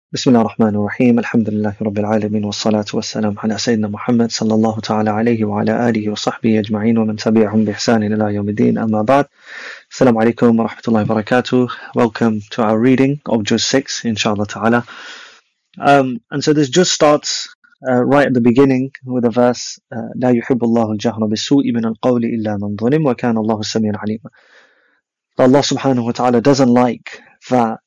بسم الله الرحمن الرحيم الحمد لله رب العالمين والصلاة والسلام على سيدنا محمد صلى الله تعالى عليه وعلى آله وصحبه أجمعين ومن تبعهم بإحسان إلى يوم الدين أما بعد السلام عليكم ورحمة الله وبركاته. Welcome to our reading of Juz 6 inshallah ta'ala. And so this Juz starts right at the beginning with a verse لا يحب الله الجهر بالسوء من القول إلا من ظلم وكان الله سميعا عليما. Allah subhanahu wa ta'ala doesn't like that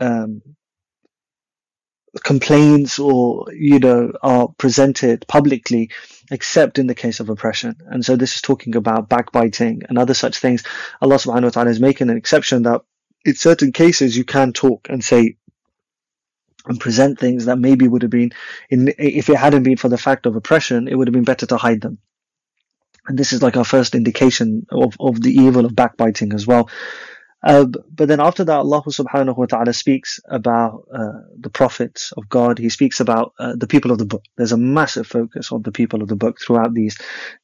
complaints or are presented publicly except in the case of oppression. And so this is talking about backbiting and other such things. Allah subhanahu wa ta'ala is making an exception that in certain cases you can talk and say and present things that maybe would have been, if it hadn't been for the fact of oppression, it would have been better to hide them. And this is like our first indication of the evil of backbiting as well. But then after that, Allah subhanahu wa ta'ala speaks about the prophets of God. He speaks about the people of the book. There's a massive focus on the people of the book throughout this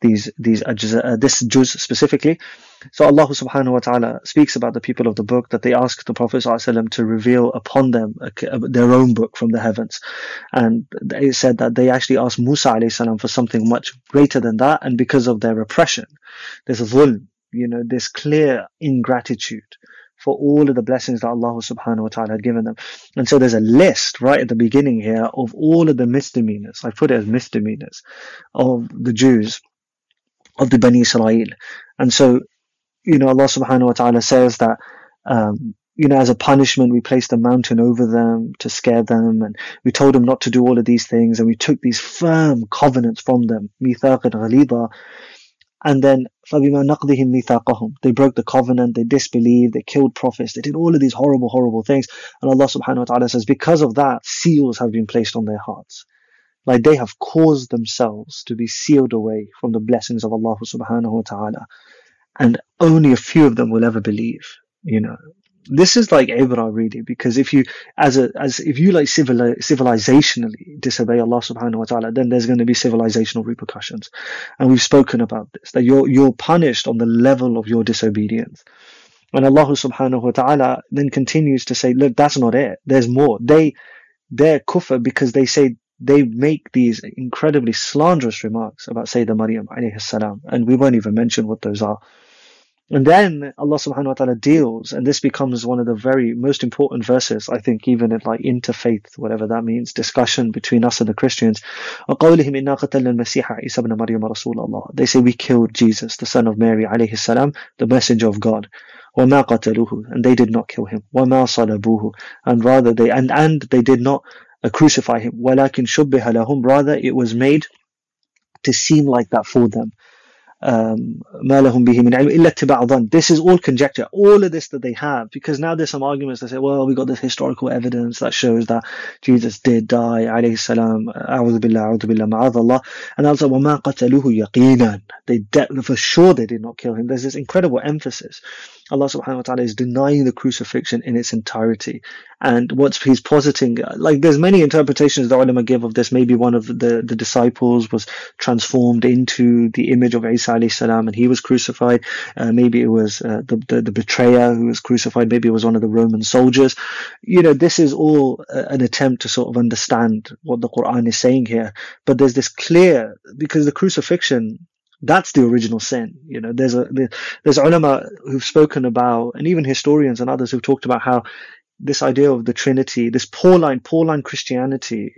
juz specifically. So Allah subhanahu wa ta'ala speaks about the people of the book, that they ask the Prophet ﷺ to reveal upon them their own book from the heavens. And it said that they actually asked Musa alayhi salam for something much greater than that, and because of their oppression, there's a dhulm, this clear ingratitude for all of the blessings that Allah subhanahu wa ta'ala had given them. And so there's a list right at the beginning here of all of the misdemeanors, I put it as misdemeanors, of the Jews, of the Bani Israel. And so, Allah subhanahu wa ta'ala says that, as a punishment, we placed a mountain over them to scare them, and we told them not to do all of these things, and we took these firm covenants from them, mithaqan ghalidha. And then, فَبِمَا نَقْضِهِمْ مِيثَاقَهُمْ, they broke the covenant, they disbelieved, they killed prophets, they did all of these horrible, horrible things. And Allah subhanahu wa ta'ala says, because of that, seals have been placed on their hearts. Like they have caused themselves to be sealed away from the blessings of Allah subhanahu wa ta'ala. And only a few of them will ever believe, This is like ibrah really, because if you, civilizationally disobey Allah subhanahu wa ta'ala, then there's going to be civilizational repercussions. And we've spoken about this, that you're punished on the level of your disobedience. And Allah subhanahu wa ta'ala then continues to say, look, that's not it. There's more. They're kufr because they make these incredibly slanderous remarks about Sayyidah Maryam alayhi salam. And we won't even mention what those are. And then Allah subhanahu wa ta'ala deals, and this becomes one of the very most important verses, I think, even in like interfaith, whatever that means, discussion between us and the Christians. They say we killed Jesus, the son of Mary alayhi salam, the messenger of God. وَمَا قَتَلُوهُ, and they did not kill him. وَمَا صَلَبُوهُ, and rather they did not crucify him. وَلَكِنْ شُبِّهَ لَهُمْ, rather it was made to seem like that for them. مَا لَهُمْ بِهِ مِنْ عِلْمٍ إِلَّا اتِّبَاعَ ظَنٍّ. This is all conjecture, all of this that they have, because now there's some arguments that say, well, we got this historical evidence that shows that Jesus did die, alayhi salam, a'udhu billah, ma'adallah. And also, وَمَا قَتَلُوهُ يَقِينًا, for sure they did not kill him. There's this incredible emphasis. Allah subhanahu wa ta'ala is denying the crucifixion in its entirety. And what he's positing, like there's many interpretations the ulama give of this. Maybe one of the disciples was transformed into the image of Isa alayhi salam and he was crucified. Maybe it was the betrayer who was crucified. Maybe it was one of the Roman soldiers. This is all an attempt to sort of understand what the Quran is saying here. But there's this clear, because the crucifixion, that's the original sin. There's ulama who've spoken about, and even historians and others who've talked about how this idea of the Trinity, this Pauline Christianity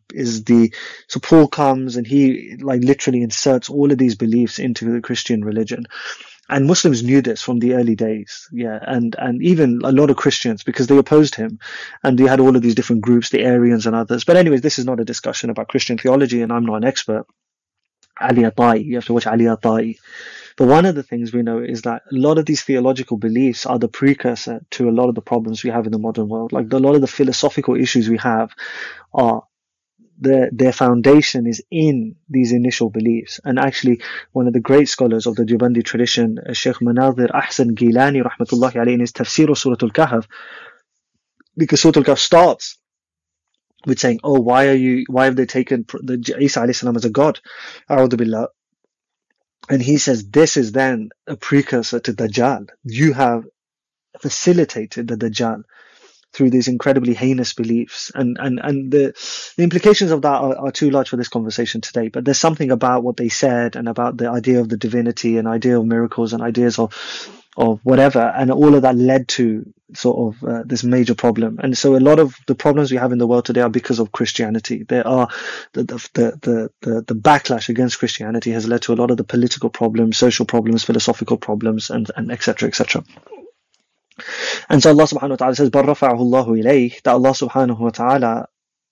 so Paul comes and he like literally inserts all of these beliefs into the Christian religion. And Muslims knew this from the early days, and even a lot of Christians, because they opposed him, and you had all of these different groups, the Arians and others. But anyways, this is not a discussion about Christian theology, and I'm not an expert. Ali Atai, you have to watch Ali Atai. But one of the things we know is that a lot of these theological beliefs are the precursor to a lot of the problems we have in the modern world. Like a lot of the philosophical issues we have are, their foundation is in these initial beliefs. And actually, one of the great scholars of the Deobandi tradition, Sheikh Manazir Ahsan Gilani, rahmatullahi alayhi, in his tafsir of Surah Al-Kahf, because Surah Al-Kahf starts with saying, oh, why have they taken Isa alayhi salam as a god? A'udhu billah. And he says, this is then a precursor to Dajjal. You have facilitated the Dajjal. through these incredibly heinous beliefs. And the implications of that are too large for this conversation today. But there's something about what they said and about the idea of the divinity and idea of miracles and ideas of whatever, and all of that led to sort of this major problem. And so a lot of the problems we have in the world today are because of Christianity. There are the backlash against Christianity has led to a lot of the political problems, social problems, philosophical problems, and etc. etc. And so Allah subhanahu wa ta'ala says, بَلْ رَفَعَهُ اللَّهُ إِلَيْهِ, that Allah subhanahu wa ta'ala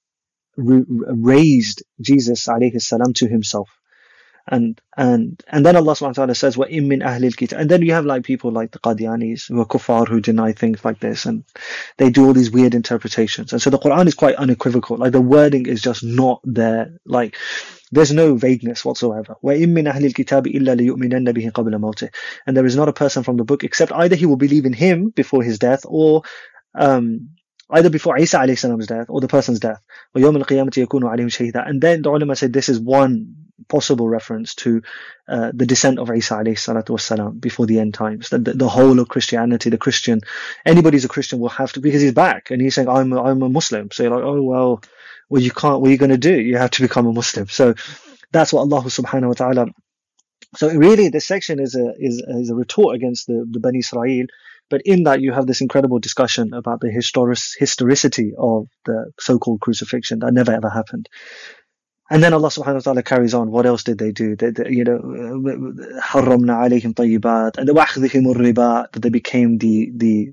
raised Jesus alayhi salam to himself. And then Allah subhanahu wa ta'ala says, وَإِن مِّنْ أَهْلِ الْكِتَابِ. And then you have like people like the Qadianis who are kuffar, who deny things like this, and they do all these weird interpretations. And so the Quran is quite unequivocal. Like the wording is just not there. Like there's no vagueness whatsoever. وَإِن مِّنْ أَهْلِ الْكِتَابِ إِلَّا لِيُؤْمِنَنَّ بِهِ قَبْلَ مَوْتِهِ. And there is not a person from the book except either he will believe in him before his death, or either before Isa alayhi salam's death or the person's death. وَيَوْمَ الْقِيَامَةِ يَكُونُ عَلَيْهِمْ شَهِيدًا. And then the ulama said this is one possible reference to the descent of Isa alayhi salatu wassalam before the end times. The whole of Christianity, the Christian, anybody's a Christian will have to, because he's back and he's saying, I'm a Muslim. So you're like, oh, well, you can't, what are you going to do? You have to become a Muslim. So that's what Allah subhanahu wa ta'ala. So really this section is a retort against the Bani Israel. But in that you have this incredible discussion about the historicity of the so-called crucifixion that never ever happened. And then Allah subhanahu wa ta'ala carries on. What else did they do? حَرَّمْنَا عَلَيْهِمْ طَيِّبَاتٍ, and وَأَخْذِهِمُ الرِّبَا, that they became the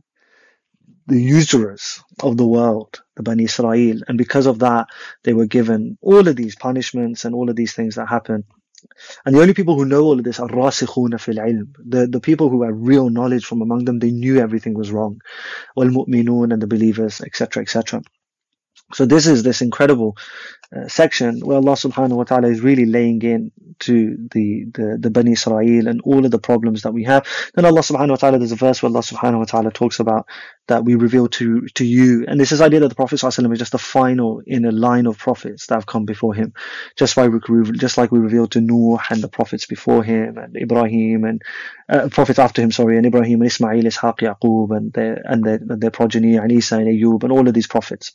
usurers of the world, the Bani Israel. And because of that, they were given all of these punishments and all of these things that happen. And the only people who know all of this are rasikhuna fil ilm. The people who have real knowledge from among them, they knew everything was wrong. Wal mu'minun, and the believers, etc., etc. So this is this incredible section where Allah subhanahu wa ta'ala is really laying in to the Bani Israel and all of the problems that we have. Then Allah subhanahu wa ta'ala, there's a verse where Allah subhanahu wa ta'ala talks about that we reveal to you. And this is the idea that the Prophet sallallahu alaihi wasallam is just the final in a line of prophets that have come before him. Just like we revealed to Nuh and the prophets before him, and Ibrahim and prophets after him, and Ibrahim and Ismail, Ishaq, Yaqub, and their progeny, and Isa and Ayub, and all of these prophets.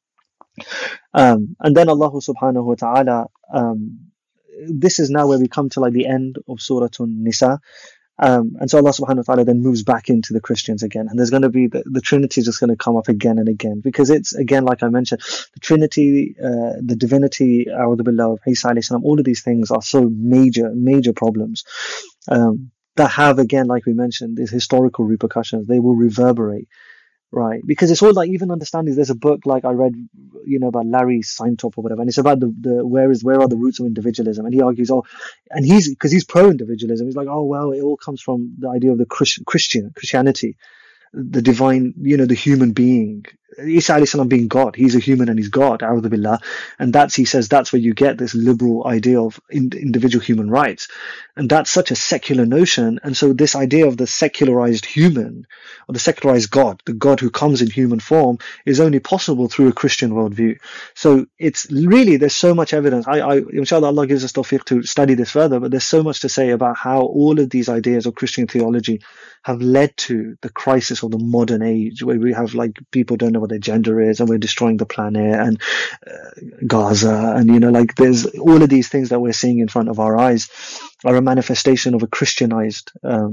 And then Allah subhanahu wa ta'ala, this is now where we come to like the end of Surah An-Nisa. And so Allah subhanahu wa ta'ala then moves back into the Christians again. And there's going to be, the Trinity is just going to come up again and again. Because it's, again, like I mentioned, the Trinity, the divinity, A'udhu Billah, of Isa alayhi salam, all of these things are so major problems. That have, again, like we mentioned, these historical repercussions. They will reverberate. Right, because it's all like, even understanding, there's a book like I read, about Larry Saintop or whatever, and it's about the where are the roots of individualism, and he argues, and because he's pro-individualism, he's like, well, it all comes from the idea of the Christianity, the divine, the human being, Isa alayhi salam being God. He's a human and he's God, a'udhu billah. And he says that's where you get this liberal idea of individual human rights. And that's such a secular notion. And so this idea of the secularized human, or the secularized God, the God who comes in human form, is only possible through a Christian worldview. So it's really, there's so much evidence. Inshallah, Allah gives us tawfiq to study this further, but there's so much to say about how all of these ideas of Christian theology have led to the crisis of the modern age, where we have like people don't know what their gender is, and we're destroying the planet, and Gaza, and there's all of these things that we're seeing in front of our eyes are a manifestation of a Christianized,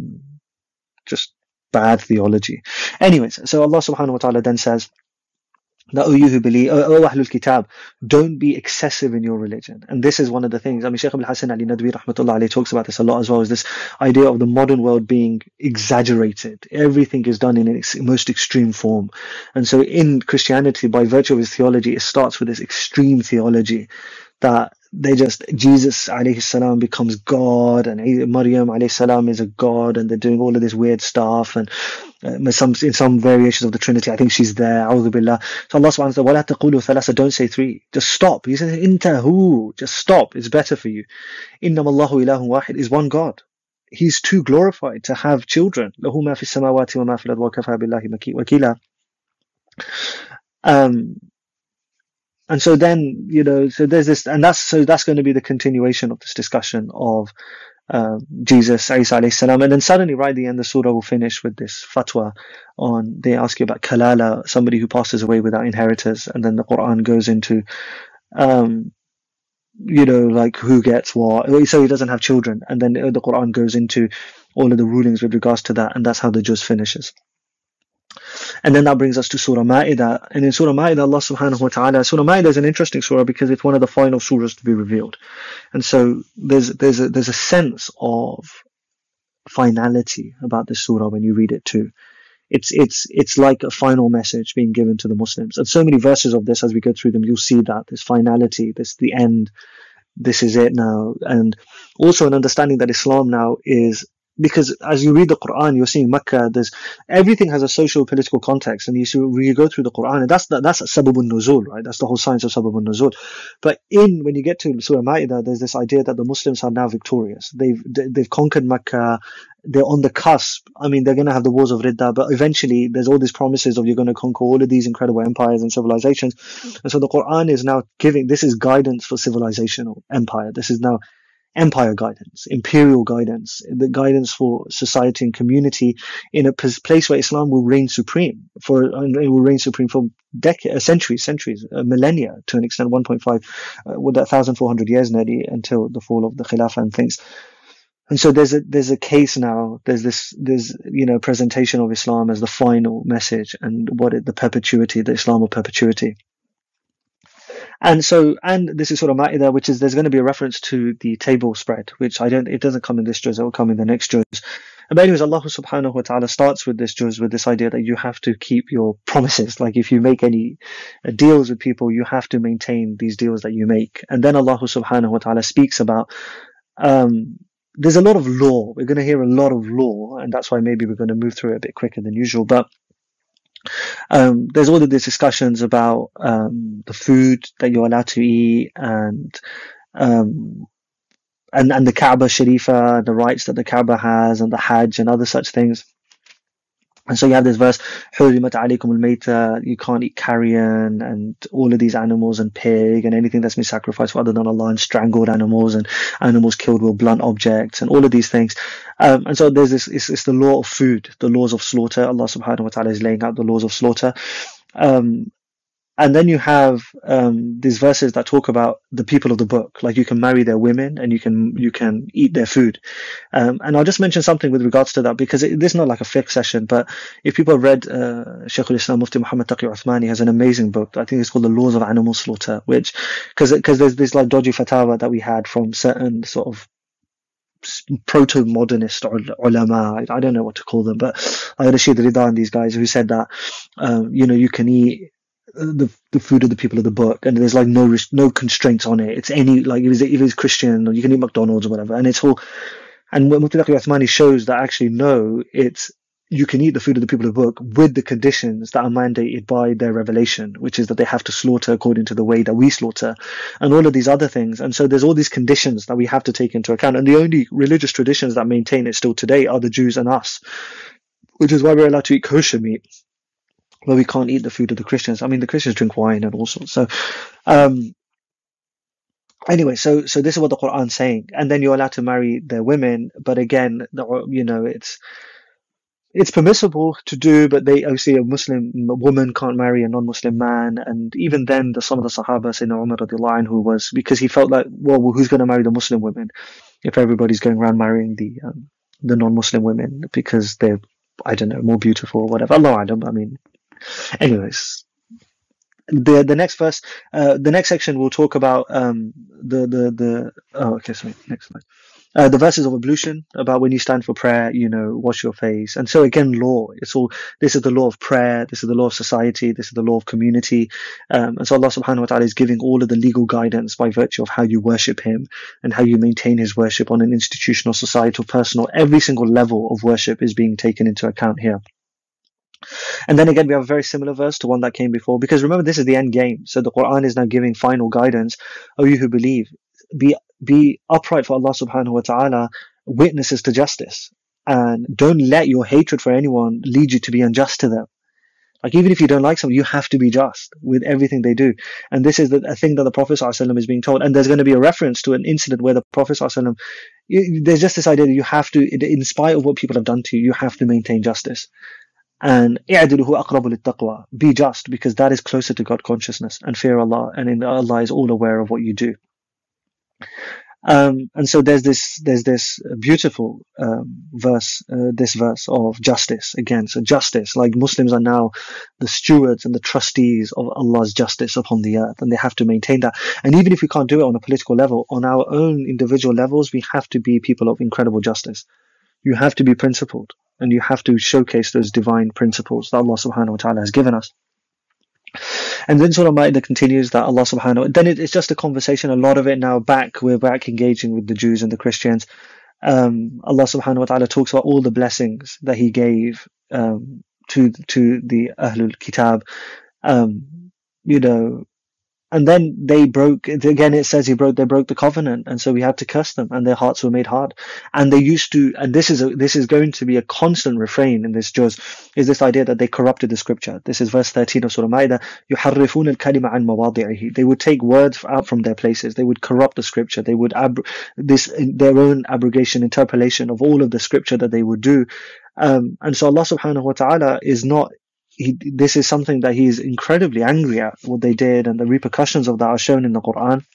just bad theology. Anyways, so Allah subhanahu wa ta'ala then says that, you who believe, Ahlul Kitab, don't be excessive in your religion. And this is one of the things, Shaykh Abul Hasan Ali Nadwi rahmatullah alayhi talks about this a lot as well, is this idea of the modern world being exaggerated. Everything is done in its most extreme form. And so in Christianity, by virtue of its theology, it starts with this extreme theology that Jesus alayhi salam becomes God, and Maryam alayhi salam is a God, and they're doing all of this weird stuff, and in some variations of the Trinity, I think she's there, a'udhu billah. So Allah subhanahu wa ta'ala, وَلَا تَقُولُوا ثَلَاثَ, don't say three, just stop. He says, intahu, just stop, it's better for you. إِنَّمَا اللَّهُ إِلَهٌ وَاحِدٌ, is one God. He's too glorified to have children. لَهُ مَا فِي السَّمَاوَاتِ وَمَا فِي الْأَرْضِ وَكَفَى بِاللَّهِ وَكِيلًا. And so then, so there's this, and that's going to be the continuation of this discussion of Jesus, Isa alayhi salam. And then suddenly right at the end, the surah will finish with this fatwa on, they ask you about kalala, somebody who passes away without inheritors. And then the Quran goes into, um, like who gets what. So he doesn't have children. And then the Quran goes into all of the rulings with regards to that. And that's how the juz finishes. And then that brings us to Surah Ma'idah. And in Surah Ma'idah, Allah subhanahu wa ta'ala, Surah Ma'idah is an interesting surah because it's one of the final surahs to be revealed. And so there's a sense of finality about this surah when you read it too. It's like a final message being given to the Muslims. And so many verses of this, as we go through them, you'll see that this finality, this the end, this is it now. And also an understanding that Islam now is, because as you read the Quran, you're seeing Mecca, everything has a social political context, and when you go through the Quran, and that's sababun nuzul, right? That's the whole science of sababun nuzul. But when you get to Surah Ma'idah, there's this idea that the Muslims are now victorious. They've conquered Mecca. They're on the cusp. I mean, they're going to have the wars of Ridda, but eventually there's all these promises of you're going to conquer all of these incredible empires and civilizations. And so the Quran is now this is guidance for civilizational empire. This is now empire guidance, imperial guidance, the guidance for society and community in a place where Islam will reign supreme and it will reign supreme for decades, centuries, millennia to an extent, 1.5, with 1,400 years nearly until the fall of the Khilafah and things. And so there's a case now, there's presentation of Islam as the final message and the perpetuity, the Islam of perpetuity. And this is Surah Ma'idah, which is, there's going to be a reference to the table spread, which it doesn't come in this juz, it will come in the next juz. But anyways, Allah subhanahu wa ta'ala starts with this juz with this idea that you have to keep your promises. Like if you make any deals with people, you have to maintain these deals that you make. And then Allah subhanahu wa ta'ala speaks about, there's a lot of law. We're going to hear a lot of law, and that's why maybe we're going to move through it a bit quicker than usual. But there's all of these discussions about the food that you're allowed to eat, and the Kaaba Sharifa, the rights that the Kaaba has, and the Hajj and other such things. And so you have this verse, حُرِّمَتْ عَلَيْكُمُ الْمَيْتَةُ, you can't eat carrion and all of these animals and pig and anything that's been sacrificed for other than Allah, and strangled animals and animals killed with blunt objects and all of these things. And so there's this, it's the law of food, the laws of slaughter. Allah subhanahu wa ta'ala is laying out the laws of slaughter. And then you have these verses that talk about the people of the book, like you can marry their women and you can eat their food. And I'll just mention something with regards to that, because this is not like a fiqh session, but if people have read Shaykh al-Islam Mufti Muhammad Taqi Uthmani has an amazing book. I think it's called The Laws of Animal Slaughter, because there's this like dodgy fatwa that we had from certain sort of proto-modernist ulama, I don't know what to call them, but Rashid Rida and these guys who said that you can eat the food of the people of the book, and there's like no constraints on it. It's any, like if it's Christian, or you can eat McDonald's or whatever, and it's all. And Mufti Taqi Uthmani shows that actually no, you can eat the food of the people of the book with the conditions that are mandated by their revelation, which is that they have to slaughter according to the way that we slaughter, and all of these other things. And so there's all these conditions that we have to take into account. And the only religious traditions that maintain it still today are the Jews and us, which is why we're allowed to eat kosher meat, but we can't eat the food of the Christians. I mean, the Christians drink wine and all sorts. So, anyway, so this is what the Quran's saying. And then you're allowed to marry their women, but again, it's permissible to do, but obviously a Muslim woman can't marry a non-Muslim man. And even then, some of the Sahaba, Sayyidina Umar radiallahu anhu, was, because he felt like, well, who's going to marry the Muslim women if everybody's going around marrying the non-Muslim women because they're, I don't know, more beautiful or whatever. Allah Alam, I mean. Anyways, the next verse, the next section will talk about next slide. The verses of ablution, about when you stand for prayer, wash your face. And so again, law, this is the law of prayer, this is the law of society, this is the law of community. And so Allah subhanahu wa ta'ala is giving all of the legal guidance by virtue of how you worship Him and how you maintain His worship on an institutional, societal, personal, every single level of worship is being taken into account here. And then again, we have a very similar verse to one that came before, because remember, this is the end game. So the Quran is now giving final guidance. O you who believe, be upright for Allah subhanahu wa ta'ala, witnesses to justice, and don't let your hatred for anyone lead you to be unjust to them. Like, even if you don't like someone, you have to be just with everything they do. And this is a thing that the Prophet ﷺ is being told. And there's going to be a reference to an incident where the Prophet ﷺ there's just this idea that you have to, in spite of what people have done to you, you have to maintain justice. And اعدلوا هو أقرب للتقوى. Be just, because that is closer to God consciousness and fear Allah, and in Allah is all aware of what you do. And so there's this beautiful this verse of justice again. So justice, like Muslims are now the stewards and the trustees of Allah's justice upon the earth, and they have to maintain that. And even if we can't do it on a political level, on our own individual levels, we have to be people of incredible justice. You have to be principled, and you have to showcase those divine principles that Allah subhanahu wa ta'ala has given us. And then Surah Ma'idah continues that Allah subhanahu, then it's just a conversation, a lot of it now we're back engaging with the Jews and the Christians. Allah subhanahu wa ta'ala talks about all the blessings that He gave to the Ahlul Kitab, and then they broke, again it says they broke the covenant, and so we had to curse them, and their hearts were made hard. And they used to, and this is going to be a constant refrain in this juz, is this idea that they corrupted the scripture. This is verse 13 of Surah Ma'idah. يُحَرِّفُونَ الْكَلِمَ عَنْ مَوَاضِعِهِ. They would take words out from their places. They would corrupt the scripture. They would their own abrogation, interpolation of all of the scripture that they would do. And so Allah subhanahu wa ta'ala is not, this is something that He is incredibly angry at, what they did, and the repercussions of that are shown in the Quran.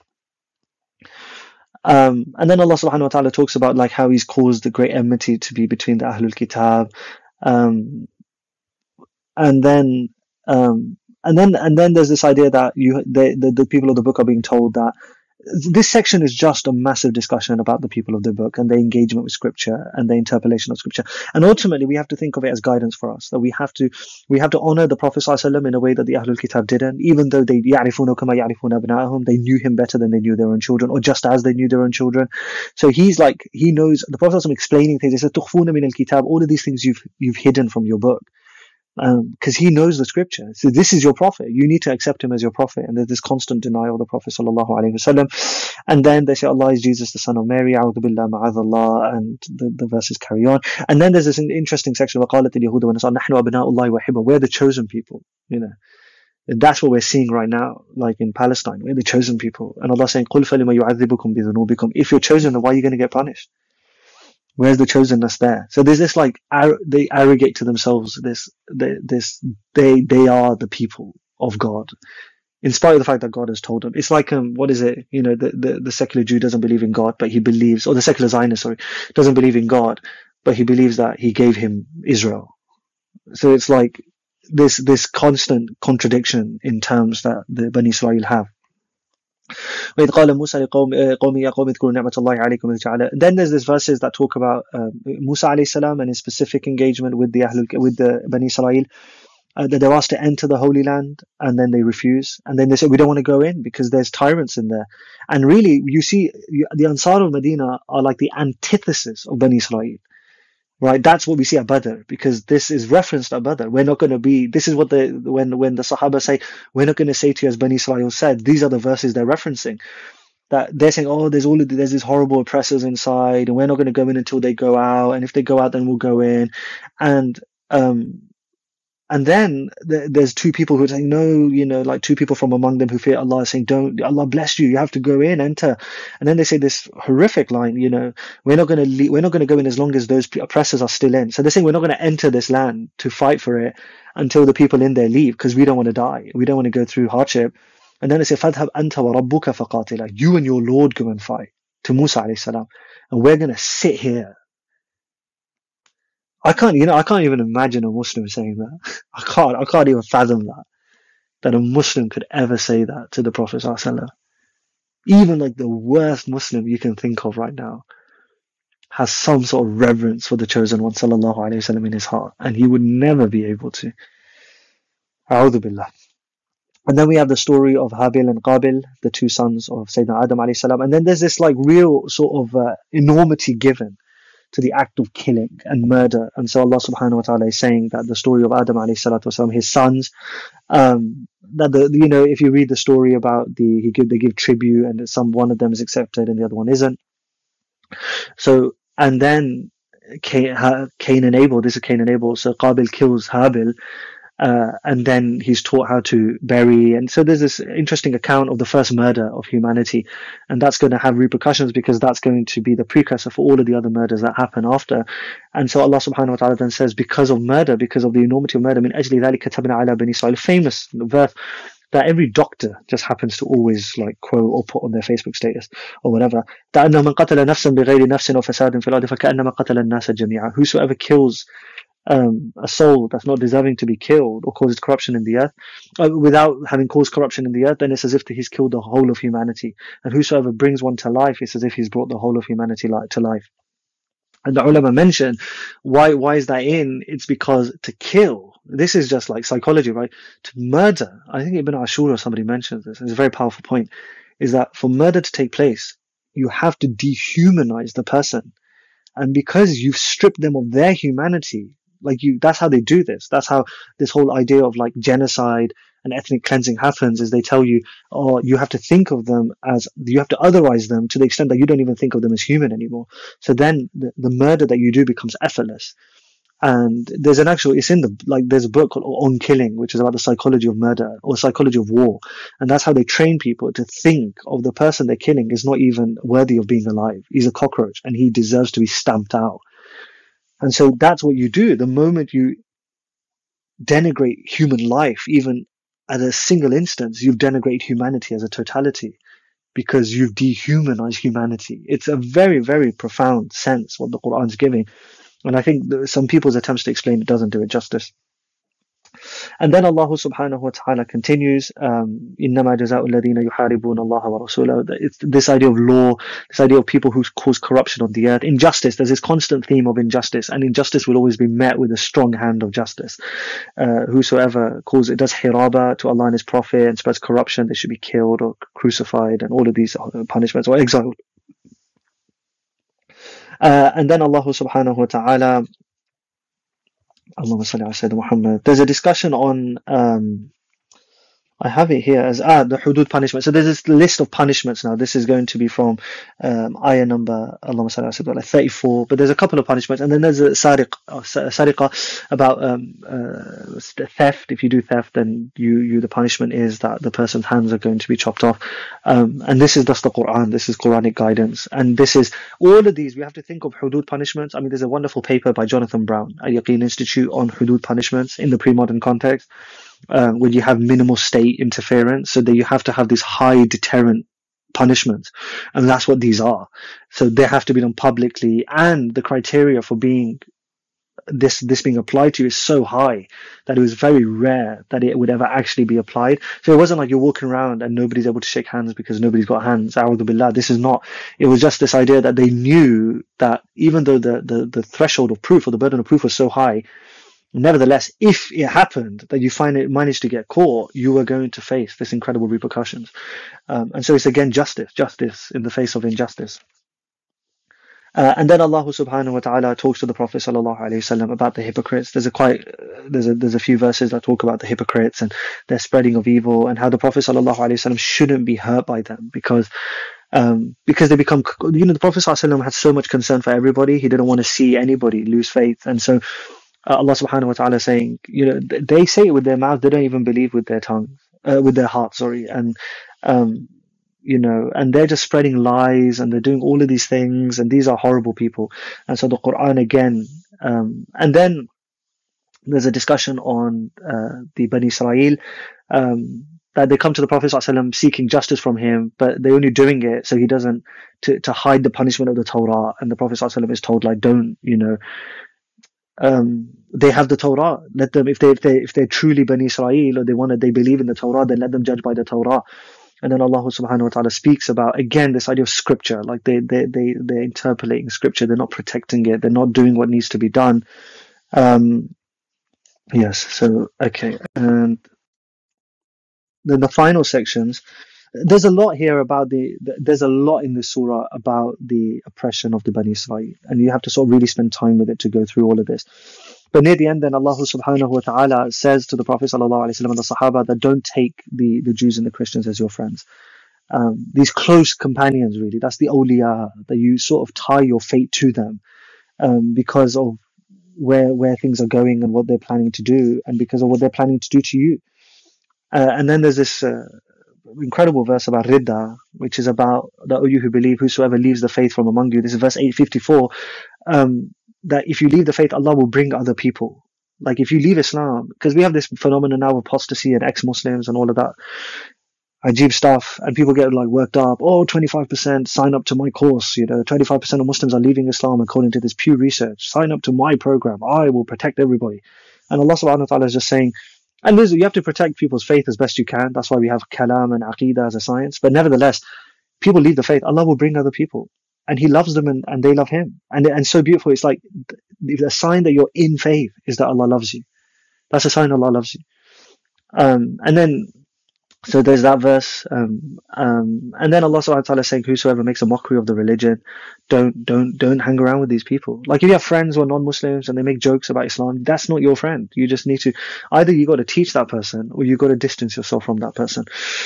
And then Allah subhanahu wa ta'ala talks about like how He's caused the great enmity to be between the Ahlul Kitab. And then there's this idea that the people of the book are being told that this section is just a massive discussion about the people of the book and their engagement with scripture and their interpolation of scripture. And ultimately we have to think of it as guidance for us, that we have to honor the Prophet ﷺ in a way that the Ahlul Kitab didn't, even though they يَعْرِفُونَ كَمَا يَعْرِفُونَ أَبْنَاءَهُم, they knew Him better than they knew their own children, or just as they knew their own children. So he knows, the Prophet ﷺ explaining things. He says تُخْفُونَ مِنَ الْكِتَابِ, all of these things you've hidden from your book. Because He knows the scripture. So this is your prophet. You need to accept him as your prophet. And there's this constant denial of the Prophet sallallahu alaihi wasallam. And then they say Allah is Jesus, the son of Mary. A'udhu billah ma'adallah. And the verses carry on. And then there's this interesting section of وَقَالَتِ الْيَهُودُ وَالنَّصَارَى نَحْنُ أَبْنَاءُ اللَّهِ وَأَحِبَّهُ. We're the chosen people. And that's what we're seeing right now, like in Palestine. We're the chosen people. And Allah saying, قُلْ فَلِمَ يُعَذِّبُكُمْ بِذُنُوبِكُمْ. If you're chosen, then why are you going to get punished? Where's the chosenness there? So there's this they arrogate to themselves they are the people of God, in spite of the fact that God has told them. It's like what is it? The secular Jew doesn't believe in God, but he believes, or the secular Zionist, doesn't believe in God, but he believes that He gave him Israel. So it's like this constant contradiction in terms that the Bani Israel have. Then there's this verses that talk about Musa alayhi salam and his specific engagement with the Bani Israel, that they're asked to enter the Holy Land, and then they refuse, and then they say we don't want to go in because there's tyrants in there. And really, you see, the Ansar of Medina are like the antithesis of Bani Israel. Right, that's what we see at Badr, because this is referenced at Badr. We're not going to be. This is what when the Sahaba say, we're not going to say to you as Bani Israel said. These are the verses they're referencing. That they're saying, oh, there's these horrible oppressors inside, and we're not going to go in until they go out. And if they go out, then we'll go in. And then there's two people who are saying, no, like two people from among them who fear Allah saying, don't, Allah bless you, you have to go in, enter. And then they say this horrific line, we're not going to go in as long as those oppressors are still in. So they're saying we're not going to enter this land to fight for it until the people in there leave, because we don't want to die. We don't want to go through hardship. And then they say, فَاذْهَبْ أَنْتَ وَرَبُّكَ فَقَاتِلَا. You and your Lord go and fight, to Musa alayhi salam. And we're going to sit here. I can't even imagine a Muslim saying that. I can't even fathom that a Muslim could ever say that to the Prophet ﷺ. Even like the worst Muslim you can think of right now has some sort of reverence for the chosen one sallallahu alaihi wasallam in his heart, and he would never be able to. A'udhu billah. And then we have the story of Habil and Qabil, the two sons of Sayyidina Adam alayhi salam. And then there's this like real sort of enormity given to the act of killing and murder. And so Allah subhanahu wa ta'ala is saying that the story of Adam alayhi salatu wasalam, his sons, that if you read the story about they give tribute, and one of them is accepted and the other one isn't. So, and then Cain and Abel, this is Cain and Abel. So Qabil kills Habil, and then he's taught how to bury. And so there's this interesting account of the first murder of humanity, and that's going to have repercussions because that's going to be the precursor for all of the other murders that happen after. And so Allah subhanahu wa ta'ala then says, because of murder, because of the enormity of murder, min ajli dhalik katabna ala bani Israel, famous verse that every doctor just happens to always like quote or put on their Facebook status or whatever. that أنه من قتل نفسا بغير نفس أو فساد في الأرض فكأنما قتل الناس جميعا. Whosoever kills a soul that's not deserving to be killed or causes corruption in the earth, without having caused corruption in the earth, then it's as if he's killed the whole of humanity. And whosoever brings one to life, it's as if he's brought the whole of humanity to life. And the ulama mention why is that in? It's because to kill, this is just like psychology, right? To murder, I think Ibn Ashur or somebody mentions this, it's a very powerful point, is that for murder to take place, you have to dehumanize the person. And because you've stripped them of their humanity, that's how they do this. That's how this whole idea of like genocide and ethnic cleansing happens, is they tell you, oh, you have to think of them you have to otherize them to the extent that you don't even think of them as human anymore. So then the murder that you do becomes effortless. And there's there's a book called On Killing, which is about the psychology of murder or psychology of war. And that's how they train people to think of the person they're killing is not even worthy of being alive. He's a cockroach and he deserves to be stamped out. And so that's what you do. The moment you denigrate human life, even at a single instance, you've denigrated humanity as a totality because you've dehumanized humanity. It's a very, very profound sense what the Quran's giving. And I think some people's attempts to explain it doesn't do it justice. And then Allah subhanahu wa ta'ala continues, إِنَّمَا جَزَاءُ الَّذِينَ يُحَارِبُونَ اللَّهَ وَرَسُولَهُ. It's this idea of law, this idea of people who cause corruption on the earth. Injustice, there's this constant theme of injustice, and injustice will always be met with a strong hand of justice. Whosoever does hiraba to Allah and His Prophet and spreads corruption, they should be killed or crucified and all of these punishments, or exiled. And then Allah subhanahu wa ta'ala, Allahumma salli ala Sayyidina Muhammad. There's a discussion on, I have it here as the hudud punishment. So there's this list of punishments now. This is going to be from ayah number Allahumma salli ala Sayyidina 34. But there's a couple of punishments, and then there's a sariqa about theft. If you do theft, then the punishment is that the person's hands are going to be chopped off. And this is just the Quran. This is Quranic guidance, and this is all of these. We have to think of hudud punishments. I mean, there's a wonderful paper by Jonathan Brown at Yaqeen Institute on hudud punishments in the pre-modern context. When you have minimal state interference, so that you have to have this high deterrent punishments, and that's what these are. So they have to be done publicly, and the criteria for being this being applied to you is so high that it was very rare that it would ever actually be applied. So it wasn't like you're walking around and nobody's able to shake hands because nobody's got hands. A'udhu billah. This is not. It was just this idea that they knew that even though the threshold of proof or the burden of proof was so high, nevertheless, if it happened that you managed to get caught, you were going to face this incredible repercussions. And so it's again justice in the face of injustice. And then Allah subhanahu wa ta'ala talks to the Prophet sallallahu alaihi wasallam about the hypocrites. There's a few verses that talk about the hypocrites and their spreading of evil, and how the Prophet sallallahu alaihi wasallam shouldn't be hurt by them because they become, the Prophet sallallahu alaihi wasallam had so much concern for everybody. He didn't want to see anybody lose faith. And so Allah subhanahu wa ta'ala saying, they say it with their mouth, they don't even believe with their tongues, with their heart, sorry. And, and they're just spreading lies and they're doing all of these things, and these are horrible people. And so the Quran again, and then there's a discussion on the Bani Israel, that they come to the Prophet ﷺ seeking justice from him, but they're only doing it so he doesn't, to hide the punishment of the Torah. And the Prophet ﷺ is told, like, don't, they have the Torah. Let them, if they're truly Bani Israel, or they believe in the Torah, then let them judge by the Torah. And then Allah subhanahu wa ta'ala speaks about, again, this idea of scripture. Like they're interpolating scripture. They're not protecting it. They're not doing what needs to be done. Yes. So, okay. And then the final sections, there's a lot here about there's a lot in this surah about the oppression of the Bani Israel. And you have to sort of really spend time with it to go through all of this. But near the end, then Allah subhanahu wa ta'ala says to the Prophet sallallahu alaihi wasallam and the Sahaba that don't take the Jews and the Christians as your friends. These close companions, really, that's the awliya, that you sort of tie your fate to them, because of where things are going and what they're planning to do, and because of what they're planning to do to you. And then there's this incredible verse about Ridda, which is about that, O you who believe, whosoever leaves the faith from among you. This is verse 854. That if you leave the faith, Allah will bring other people. Like if you leave Islam, because we have this phenomenon now of apostasy and ex-Muslims and all of that Ajib stuff, and people get like worked up. Oh, 25% sign up to my course. 25% of Muslims are leaving Islam according to this Pew Research. Sign up to my program. I will protect everybody. And Allah subhanahu wa ta'ala is just saying, and you have to protect people's faith as best you can. That's why we have kalam and aqidah as a science. But nevertheless, people leave the faith. Allah will bring other people. And He loves them and they love Him. And so beautiful. It's like the sign that you're in faith is that Allah loves you. That's a sign Allah loves you. And then, so there's that verse. And then Allah subhanahu wa ta'ala is saying, whosoever makes a mockery of the religion, don't hang around with these people. Like if you have friends who are non-Muslims and they make jokes about Islam, that's not your friend. You just need to, either you got to teach that person or you got to distance yourself from that person.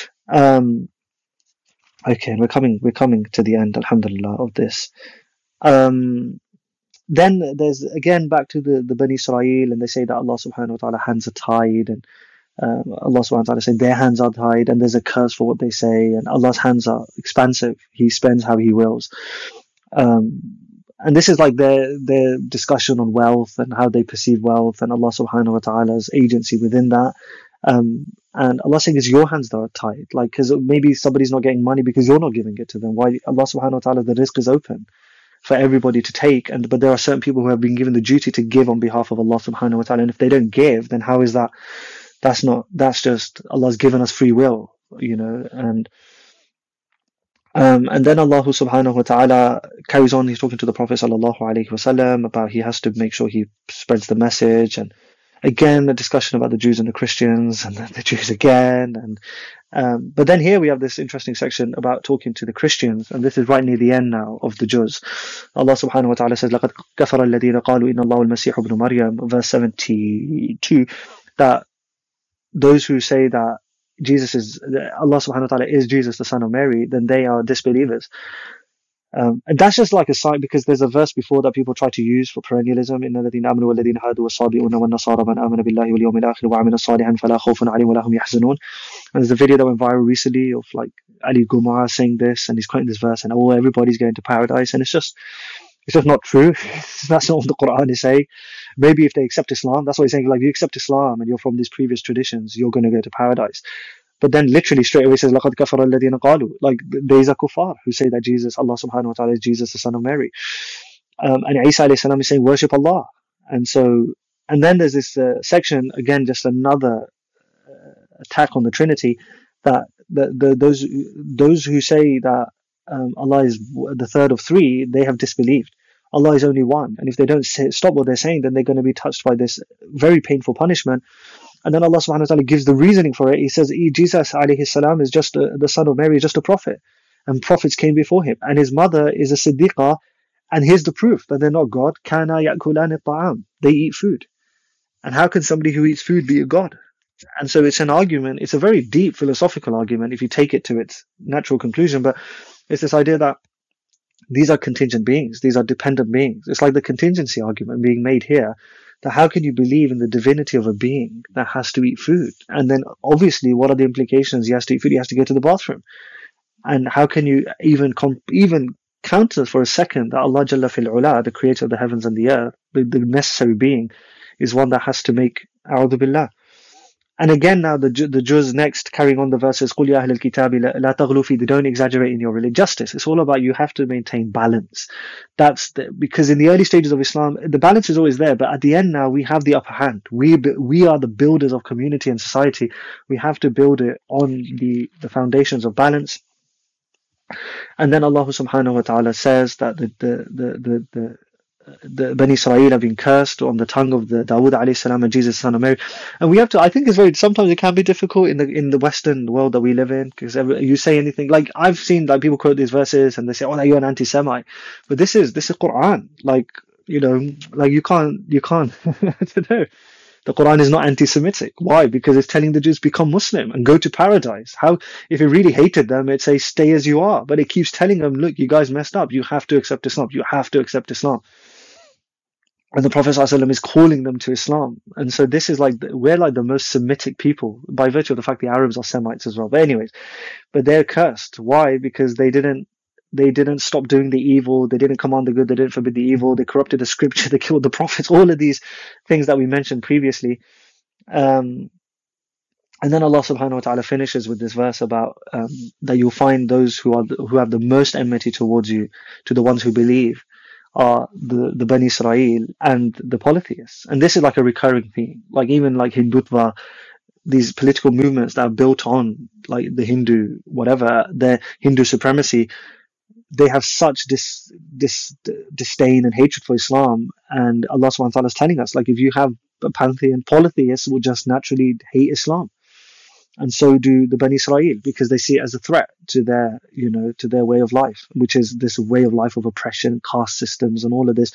Okay, we're coming to the end, alhamdulillah, of this. Then there's again back to the Bani Israel, and they say that Allah subhanahu wa ta'ala hands are tied, and Allah subhanahu wa ta'ala said their hands are tied, and there's a curse for what they say, and Allah's hands are expansive. He spends how He wills. And this is like their discussion on wealth and how they perceive wealth, and Allah subhanahu wa ta'ala's agency within that. And Allah saying it's your hands that are tied, like because maybe somebody's not getting money because you're not giving it to them. Why? Allah subhanahu wa ta'ala, the rizq is open for everybody to take, but there are certain people who have been given the duty to give on behalf of Allah subhanahu wa ta'ala, and if they don't give, then how is that? That's just Allah's given us free will, and then Allah subhanahu wa ta'ala carries on. He's talking to the Prophet sallallahu alaihi wasallam about he has to make sure he spreads the message, and again a discussion about the Jews and the Christians, and the Jews again, and but then here we have this interesting section about talking to the Christians, and this is right near the end now of the Juz. Allah subhanahu wa ta'ala says, لَقَدْ كَفَرَ الَّذِينَ قَالُوا إِنَّ اللَّهُ الْمَسِيحُ ابْنُ مَرْيَمَ, verse 72, that those who say that Allah subhanahu wa ta'ala is Jesus, the son of Mary, then they are disbelievers. And that's just like a sign, because there's a verse before that people try to use for perennialism. إِنَّ الَّذِينَ آمَنُوا وَالَّذِينَ هَادُوا وَالصَّابِئُونَ وَالنَّصَارَى مَنْ آمَنَ بِاللَّهِ وَالْيَوْمِ الْآخِرِ وَعَمِلَ صَالِحًا فَلَا خَوْفٌ عَلَيْهِمْ وَلَا هُمْ يَحْزَنُونَ. And there's a video that went viral recently of like Ali Gumar saying this, and he's quoting this verse, and everybody's going to paradise, and it's just not true. That's not what the Quran is saying. Maybe if they accept Islam, that's what he's saying. Like, if you accept Islam and you're from these previous traditions, you're going to go to paradise. But then literally straight away says, لَقَدْ كَفَرَ الَّذِينَ قَالُوا, like these are kuffar who say that Jesus, Allah subhanahu wa ta'ala is Jesus, the son of Mary. And Isa alayhi salam is saying, worship Allah. And then there's this section, again, just another attack on the Trinity, that those who say that Allah is the third of three, they have disbelieved. Allah is only one, and if they don't stop what they're saying, then they're going to be touched by this very painful punishment. And then Allah subhanahu wa ta'ala gives the reasoning for it. He says, Jesus alayhi salam is just the son of Mary, is just a prophet, and prophets came before him, and his mother is a siddiqah, and here's the proof that they're not God. Kana ya'kulani ta'am, they eat food. And how can somebody who eats food be a God? And so it's an argument, it's a very deep philosophical argument if you take it to its natural conclusion, but it's this idea that these are contingent beings, these are dependent beings. It's like the contingency argument being made here, that how can you believe in the divinity of a being that has to eat food? And then obviously, what are the implications? He has to eat food, he has to go to the bathroom. And how can you even counter for a second that Allah Jalla fil Ula, the creator of the heavens and the earth, the necessary being, is one that has to make a'udhu billah. And again, now the Juz next, carrying on the verses, قُلْ يَا أَهْلَ الْكِتَابِ لَا تَغْلُوا فِي, don't exaggerate in your religion. Justice. It's all about, you have to maintain balance. Because in the early stages of Islam, the balance is always there, but at the end now, we have the upper hand. We are the builders of community and society. We have to build it on the foundations of balance. And then Allah subhanahu wa ta'ala says that the Bani Israel have been cursed on the tongue of the Dawood alayhi salam and Jesus, son of Mary. And we have to, I think sometimes it can be difficult in the Western world that we live in, because you say anything, like I've seen like people quote these verses and they say, oh, you're an anti-Semite. But this is Quran. Like, like you can't, I don't know. The Quran is not anti-Semitic. Why? Because it's telling the Jews become Muslim and go to paradise. How, if it really hated them, it'd say stay as you are. But it keeps telling them, look, you guys messed up. You have to accept Islam. You have to accept Islam. And the Prophet ﷺ is calling them to Islam. And so this is like, we're like the most Semitic people by virtue of the fact the Arabs are Semites as well. But anyways, but they're cursed. Why? Because they didn't stop doing the evil. They didn't command the good. They didn't forbid the evil. They corrupted the scripture. They killed the prophets. All of these things that we mentioned previously. And then Allah subhanahu wa ta'ala finishes with this verse about that you'll find those who have the most enmity towards you, to the ones who believe, are the Bani Israel and the polytheists. And this is like a recurring theme. Like even like Hindutva, these political movements that are built on like the Hindu, whatever, their Hindu supremacy, they have such disdain and hatred for Islam. And Allah subhanahu wa ta'ala is telling us, like, if you have a pantheon, polytheists will just naturally hate Islam. And so do the Bani Israel, because they see it as a threat to their, to their way of life, which is this way of life of oppression, caste systems, and all of this.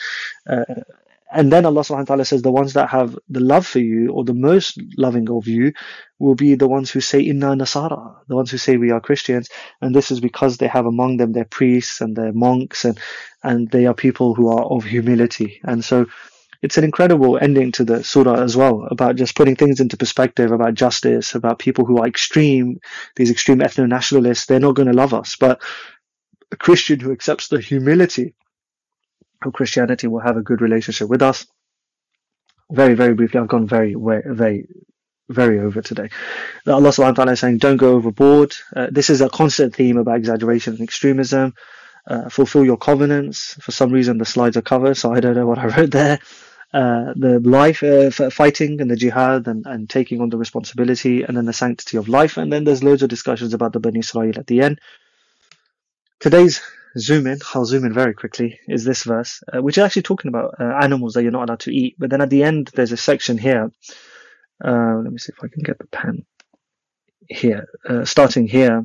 And then Allah subhanahu wa ta'ala says the ones that have the love for you, or the most loving of you, will be the ones who say Inna Nasara, the ones who say we are Christians. And this is because they have among them their priests and their monks, and they are people who are of humility. And so it's an incredible ending to the surah as well, about just putting things into perspective, about justice, about people who are extreme, these extreme ethno-nationalists. They're not going to love us, but a Christian who accepts the humility of Christianity will have a good relationship with us. Very, very briefly, I've gone very, very, very over today. Allah subhanahu wa ta'ala is saying, don't go overboard. This is a constant theme about exaggeration and extremism. Fulfill your covenants. For some reason, the slides are covered, so I don't know what I wrote there. The life, fighting and the jihad and taking on the responsibility, and then the sanctity of life. And then there's loads of discussions about the Bani Israel at the end. Today's I'll zoom in very quickly, is this verse, which is actually talking about animals that you're not allowed to eat. But then at the end, there's a section here. Let me see if I can get the pen here. Starting here,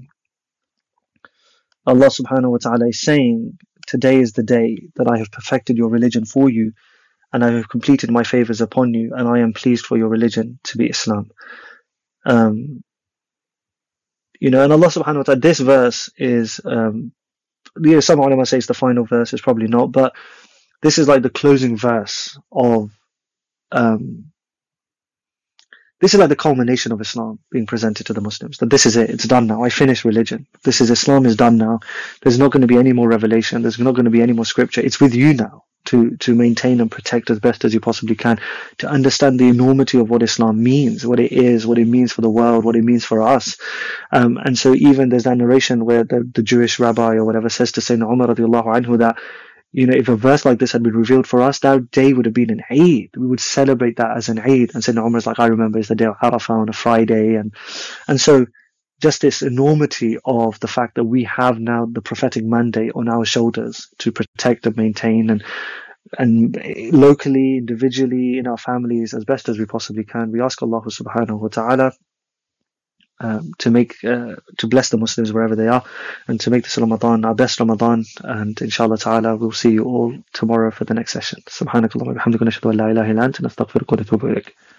Allah subhanahu wa ta'ala is saying, today is the day that I have perfected your religion for you, and I have completed my favors upon you, and I am pleased for your religion to be Islam. And Allah subhanahu wa ta'ala, this verse is, some ulama say it's the final verse, it's probably not, but this is like the closing verse of, this is like the culmination of Islam being presented to the Muslims, that this is it, it's done now, I finished religion. Islam is done now. There's not going to be any more revelation, there's not going to be any more scripture. It's with you now to maintain and protect as best as you possibly can, to understand the enormity of what Islam means, what it is, what it means for the world, what it means for us. And so even there's that narration where the Jewish rabbi or whatever says to Sayyidina Umar radiallahu anhu that, if a verse like this had been revealed for us, that day would have been an Eid. We would celebrate that as an Eid. And Sayyidina Umar is like, I remember it's the day of Arafah on a Friday. And so just this enormity of the fact that we have now the prophetic mandate on our shoulders to protect and maintain and locally, individually, in our families, as best as we possibly can. We ask Allah subhanahu wa ta'ala to bless the Muslims wherever they are, and to make this Ramadan our best Ramadan. And inshallah ta'ala, we'll see you all tomorrow for the next session. Subhanakallah wa bihamdika, nashhadu an la ilaha illa anta, nastaghfiruka wa natubu ilayk.